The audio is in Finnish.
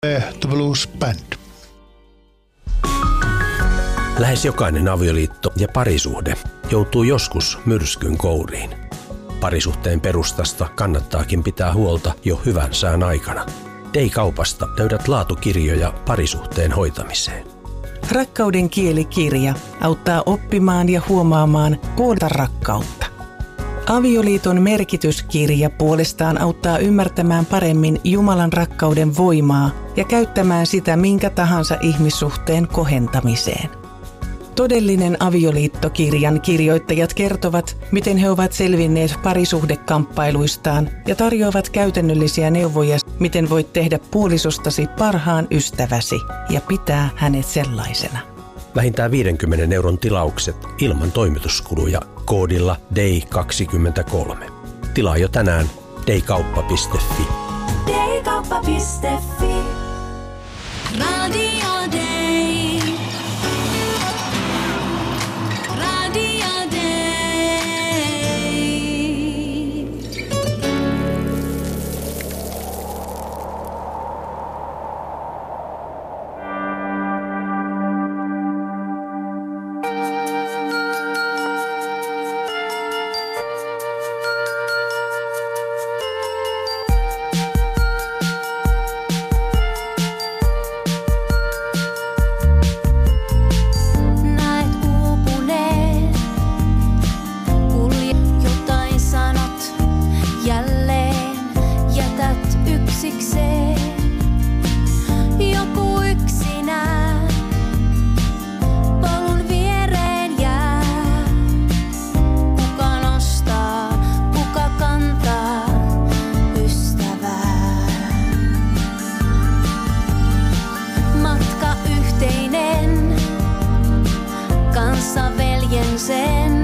The Blues Band. Lähes jokainen avioliitto ja parisuhde joutuu joskus myrskyn kouriin. Parisuhteen perustasta kannattaakin pitää huolta jo hyvän sään aikana. Dei-kaupasta löydät laatukirjoja parisuhteen hoitamiseen. Rakkauden kielikirja auttaa oppimaan ja huomaamaan koota rakkautta. Avioliiton merkityskirja puolestaan auttaa ymmärtämään paremmin Jumalan rakkauden voimaa ja käyttämään sitä minkä tahansa ihmissuhteen kohentamiseen. Todellinen avioliittokirjan kirjoittajat kertovat, miten he ovat selvinneet parisuhdekamppailuistaan ja tarjoavat käytännöllisiä neuvoja, miten voit tehdä puolisostasi parhaan ystäväsi ja pitää hänet sellaisena. Vähintään 50 € tilaukset ilman toimituskuluja koodilla DEI23. Tilaa jo tänään deikauppa.fi. Deikauppa.fi. Radio Dei. Radio Dei. Sen